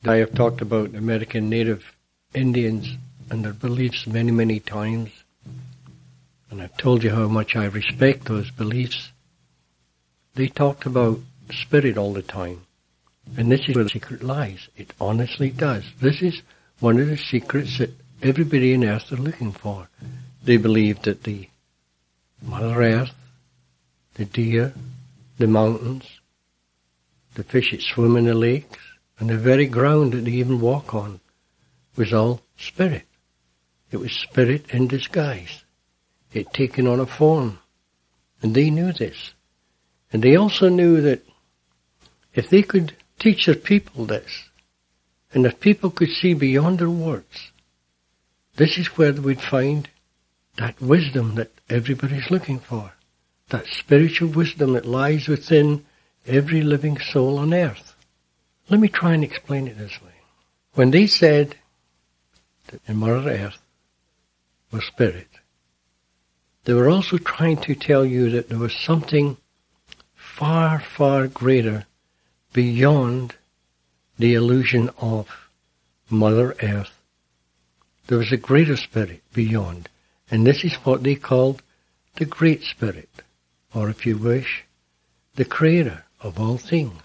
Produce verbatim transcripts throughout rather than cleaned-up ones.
I have talked about American Native Indians and their beliefs many, many times. And I've told you how much I respect those beliefs. They talked about spirit all the time. And this is where the secret lies. It honestly does. This is one of the secrets that everybody on earth are looking for. They believe that the Mother Earth, the deer, the mountains, the fish that swim in the lakes, and the very ground that they even walk on was all spirit. It was spirit in disguise. It taken on a form. And they knew this. And they also knew that if they could teach their people this, and if people could see beyond their words, this is where they would find that wisdom that everybody's looking for. That spiritual wisdom that lies within every living soul on earth. Let me try and explain it this way. When they said that the Mother Earth was spirit, they were also trying to tell you that there was something far, far greater beyond the illusion of Mother Earth. There was a greater spirit beyond, and this is what they called the Great Spirit, or if you wish, the Creator of all things.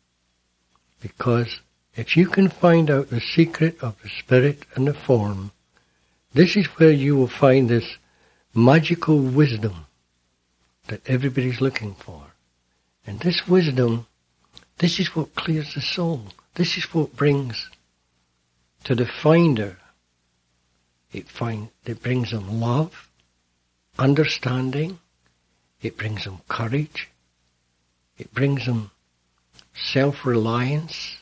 Because if you can find out the secret of the spirit and the form, this is where you will find this magical wisdom that everybody's looking for. And this wisdom, this is what clears the soul. This is what brings to the finder, it, find, it brings them love, understanding, it brings them courage, it brings them self-reliance.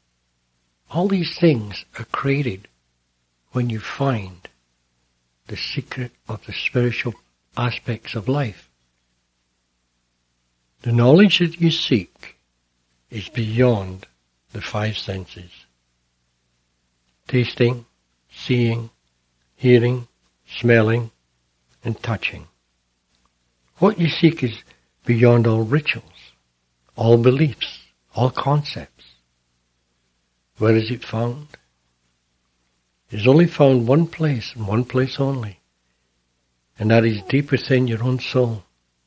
All these things are created when you find the secret of the spiritual aspects of life. The knowledge that you seek is beyond the five senses. Tasting, seeing, hearing, smelling, and touching. What you seek is beyond all rituals, all beliefs, all concepts. Where is it found? It is only found one place, and one place only. And that is deep within your own soul.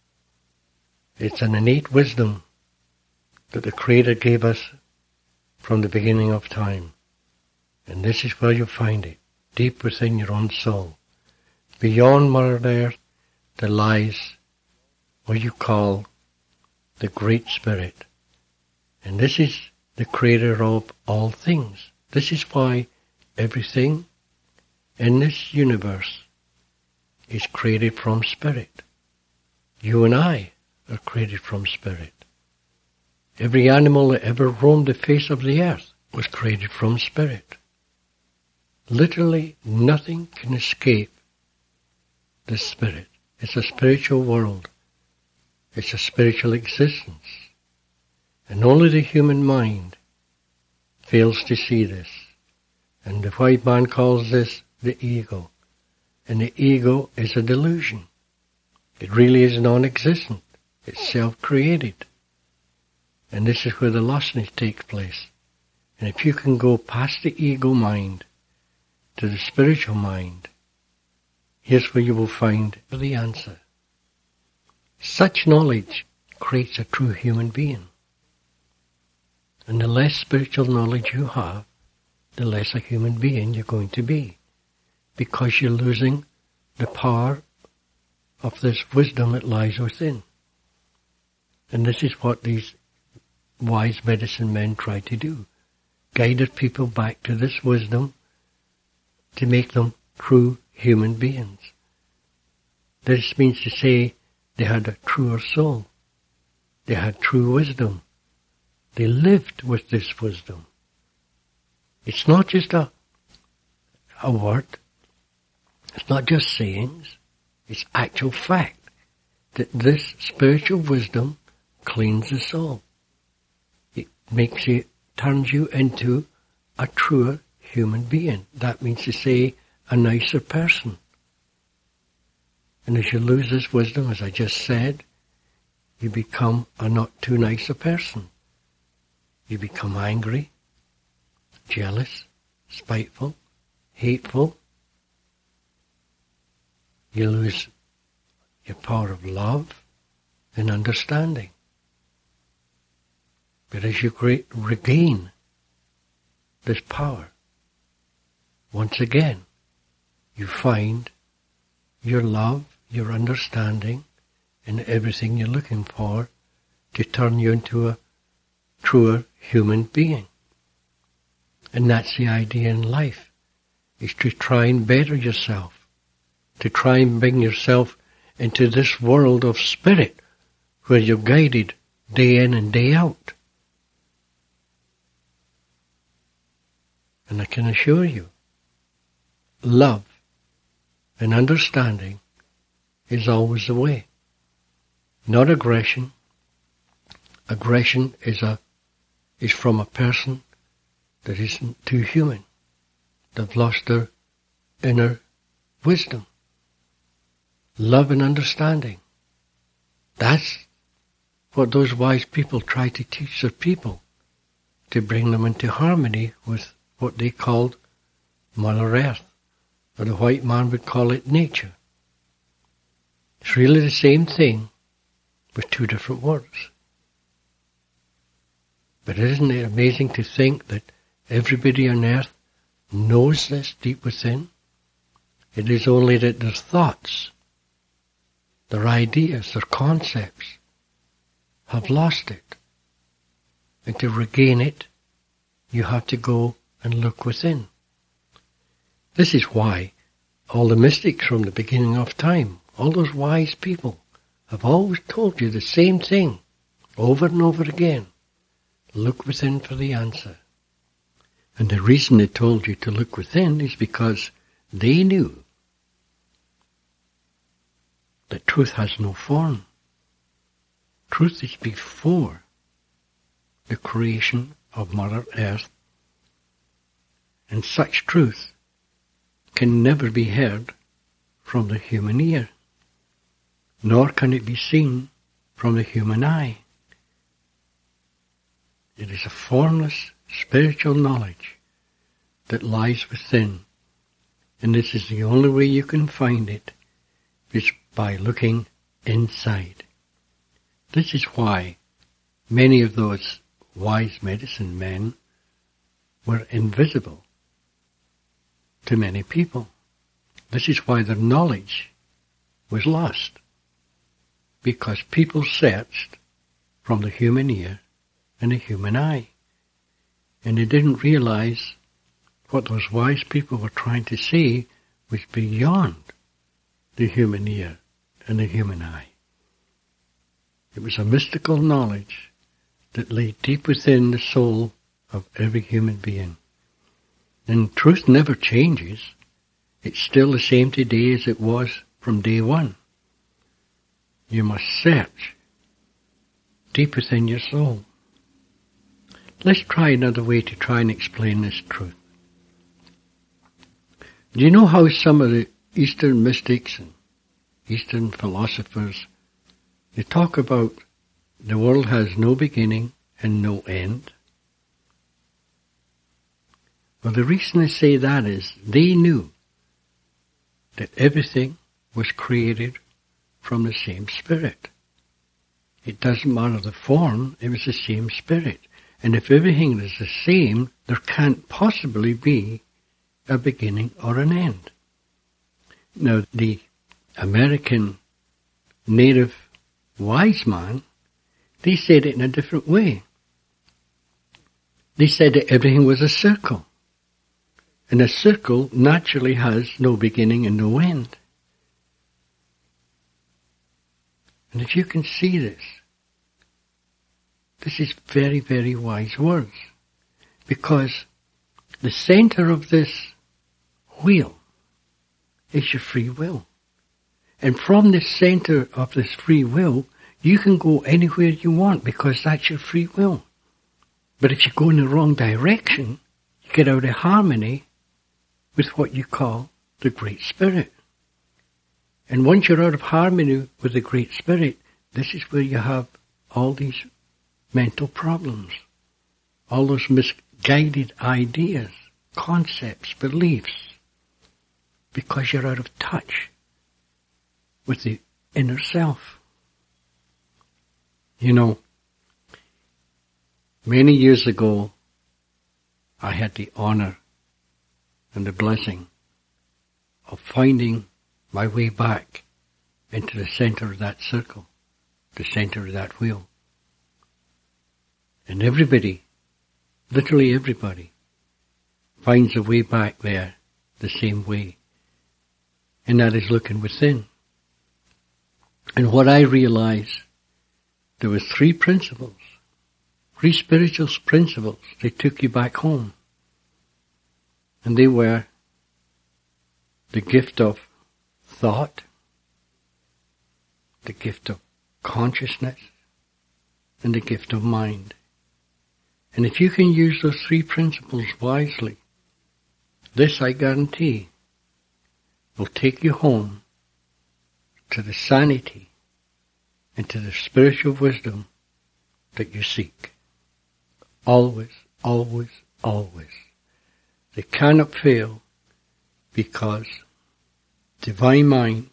It's an innate wisdom that the Creator gave us from the beginning of time. And this is where you'll find it, deep within your own soul. Beyond Mother Earth, there lies what you call the Great Spirit. And this is the Creator of all things. This is why everything in this universe is created from spirit. You and I are created from spirit. Every animal that ever roamed the face of the earth was created from spirit. Literally nothing can escape the spirit. It's a spiritual world. It's a spiritual existence. And only the human mind fails to see this. And the white man calls this the ego. And the ego is a delusion. It really is non-existent. It's self-created. And this is where the lostness takes place. And if you can go past the ego mind to the spiritual mind, here's where you will find the answer. Such knowledge creates a true human being. And the less spiritual knowledge you have, the less a human being you're going to be. Because you're losing the power of this wisdom that lies within. And this is what these wise medicine men try to do. Guide people back to this wisdom to make them true human beings. This means to say they had a truer soul. They had true wisdom. They lived with this wisdom. It's not just a, a word. It's not just sayings. It's actual fact that this spiritual wisdom cleans the soul. It makes you, turns you into a truer human being. That means to say a nicer person. And as you lose this wisdom, as I just said, you become a not too nice a person. You become angry, jealous, spiteful, hateful. You lose your power of love and understanding. But as you regain this power, once again, you find your love, your understanding, and everything you're looking for to turn you into a truer human being. And that's the idea in life, is to try and better yourself, to try and bring yourself into this world of spirit where you're guided day in and day out. And I can assure you, love and understanding is always the way. Not aggression. Aggression is a is from a person that isn't too human. They've lost their inner wisdom. Love and understanding. That's what those wise people try to teach their people, to bring them into harmony with what they called Mother Earth, or the white man would call it nature. It's really the same thing with two different words. But isn't it amazing to think that everybody on earth knows this deep within? It is only that their thoughts, their ideas, their concepts have lost it. And to regain it, you have to go and look within. This is why all the mystics from the beginning of time, all those wise people, have always told you the same thing over and over again. Look within for the answer. And the reason they told you to look within is because they knew that truth has no form. Truth is before the creation of Mother Earth, and such truth can never be heard from the human ear, nor can it be seen from the human eye. It is a formless spiritual knowledge that lies within, and this is the only way you can find it, is by looking inside. This is why many of those wise medicine men were invisible to many people. This is why their knowledge was lost, because people searched from the human ear and the human eye, and they didn't realize what those wise people were trying to say was beyond the human ear and the human eye. It was a mystical knowledge that lay deep within the soul of every human being. And truth never changes. It's still the same today as it was from day one. You must search deep within your soul. Let's try another way to try and explain this truth. Do you know how some of the Eastern mystics and Eastern philosophers, they talk about the world has no beginning and no end? Well, the reason I say that is they knew that everything was created from the same spirit. It doesn't matter the form, it was the same spirit. And if everything is the same, there can't possibly be a beginning or an end. Now, the American native wise man, they said it in a different way. They said that everything was a circle. And a circle naturally has no beginning and no end. And if you can see this, this is very, very wise words. Because the center of this wheel is your free will. And from the center of this free will, you can go anywhere you want because that's your free will. But if you go in the wrong direction, you get out of harmony with what you call the Great Spirit. And once you're out of harmony with the Great Spirit, this is where you have all these mental problems, all those mis- guided ideas, concepts, beliefs, because you're out of touch with the inner self. You know, many years ago, I had the honor and the blessing of finding my way back into the center of that circle, the center of that wheel. And everybody, literally everybody, finds a way back there the same way. And that is looking within. And what I realized, there was three principles, three spiritual principles that took you back home. And they were the gift of thought, the gift of consciousness, and the gift of mind. And if you can use those three principles wisely, this I guarantee will take you home to the sanity and to the spiritual wisdom that you seek. Always, always, always. They cannot fail because divine mind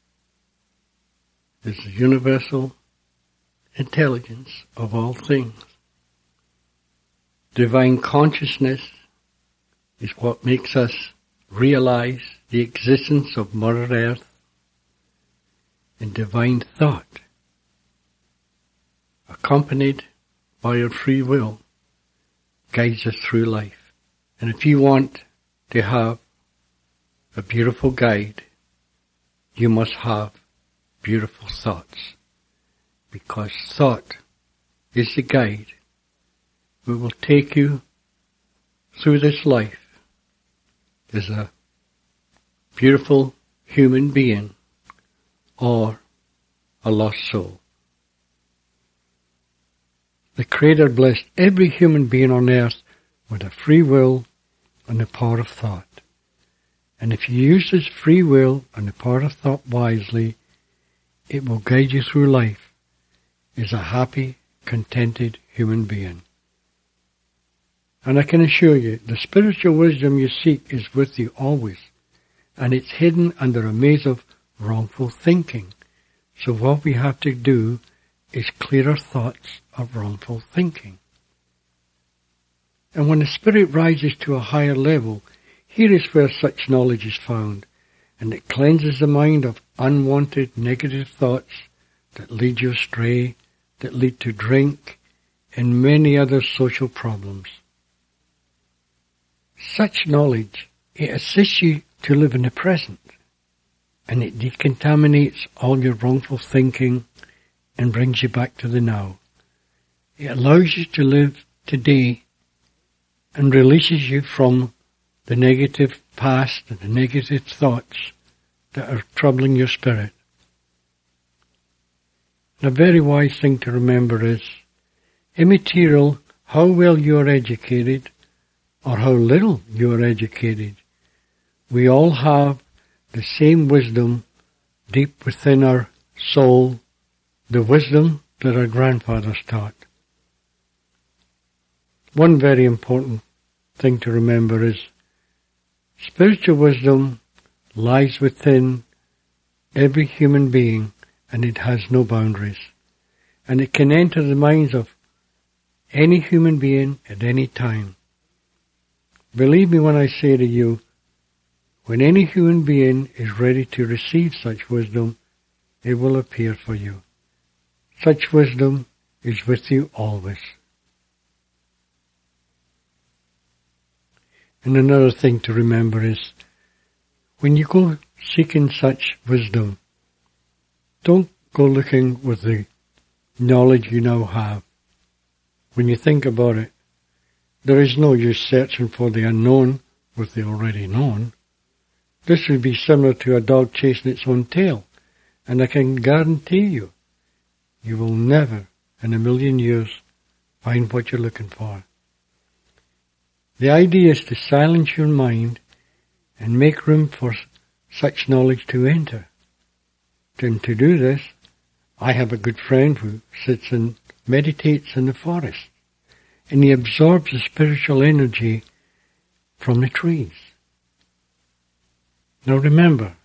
is the universal intelligence of all things. Divine consciousness is what makes us realize the existence of Mother Earth, and divine thought, accompanied by our free will, guides us through life. And if you want to have a beautiful guide, you must have beautiful thoughts, because thought is the guide that will take you through this life as a beautiful human being or a lost soul. The Creator blessed every human being on earth with a free will and the power of thought. And if you use this free will and the power of thought wisely, it will guide you through life as a happy, contented human being. And I can assure you, the spiritual wisdom you seek is with you always, and it's hidden under a maze of wrongful thinking. So what we have to do is clear our thoughts of wrongful thinking. And when the spirit rises to a higher level, here is where such knowledge is found, and it cleanses the mind of unwanted negative thoughts that lead you astray, that lead to drink, and many other social problems. Such knowledge, it assists you to live in the present, and it decontaminates all your wrongful thinking and brings you back to the now. It allows you to live today and releases you from the negative past and the negative thoughts that are troubling your spirit. And a very wise thing to remember is, immaterial how well you are educated or how little you are educated, we all have the same wisdom deep within our soul, the wisdom that our grandfathers taught. One very important thing to remember is spiritual wisdom lies within every human being, and it has no boundaries. And it can enter the minds of any human being at any time. Believe me when I say to you, when any human being is ready to receive such wisdom, it will appear for you. Such wisdom is with you always. And another thing to remember is, when you go seeking such wisdom, don't go looking with the knowledge you now have. When you think about it, there is no use searching for the unknown with the already known. This would be similar to a dog chasing its own tail, and I can guarantee you, you will never in a million years find what you're looking for. The idea is to silence your mind and make room for such knowledge to enter. And to do this, I have a good friend who sits and meditates in the forest. and he absorbs the spiritual energy from the trees. Now remember,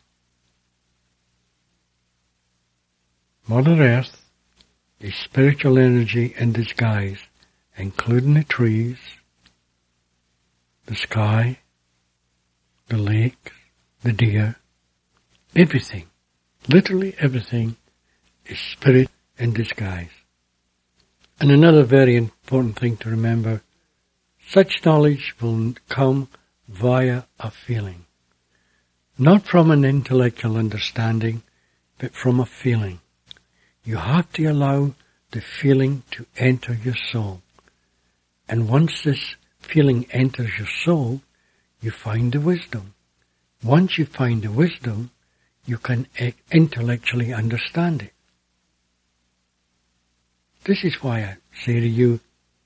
Mother Earth is spiritual energy in disguise, including the trees, the sky, the lakes, the deer, everything, literally everything is spirit in disguise. And another very important thing to remember, such knowledge will come via a feeling. Not from an intellectual understanding, but from a feeling. You have to allow the feeling to enter your soul. And once this feeling enters your soul, you find the wisdom. Once you find the wisdom, you can intellectually understand it. This is why I say to you,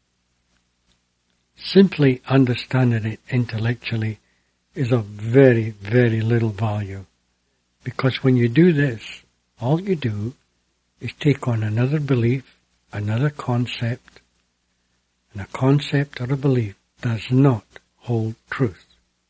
simply understanding it intellectually is of very, very little value. Because when you do this, all you do is take on another belief, another concept, and a concept or a belief does not hold truth.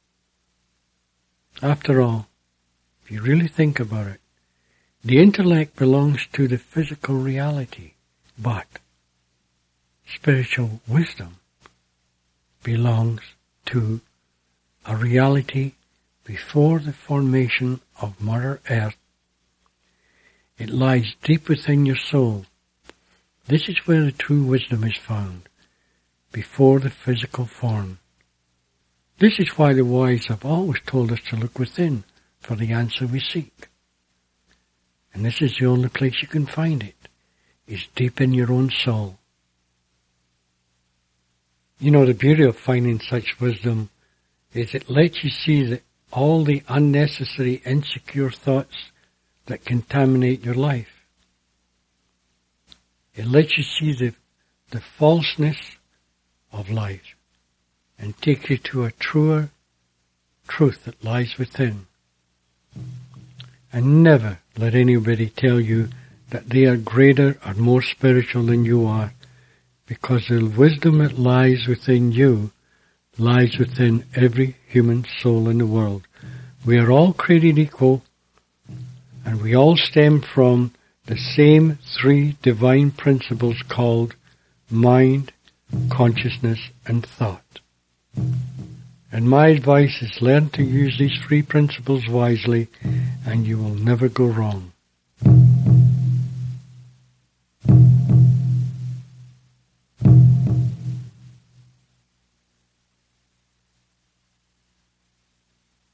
After all, if you really think about it, the intellect belongs to the physical reality, but spiritual wisdom belongs to a reality before the formation of Mother Earth. It lies deep within your soul. This is where the true wisdom is found, before the physical form. This is why the wise have always told us to look within for the answer we seek. And this is the only place you can find it, is deep in your own soul. You know, the beauty of finding such wisdom is it lets you see that all the unnecessary, insecure thoughts that contaminate your life. It lets you see the, the falseness of life and take you to a truer truth that lies within. And never let anybody tell you that they are greater or more spiritual than you are, because the wisdom that lies within you lies within every human soul in the world. We are all created equal, and we all stem from the same three divine principles called mind, consciousness, and thought. And my advice is learn to use these three principles wisely, and you will never go wrong.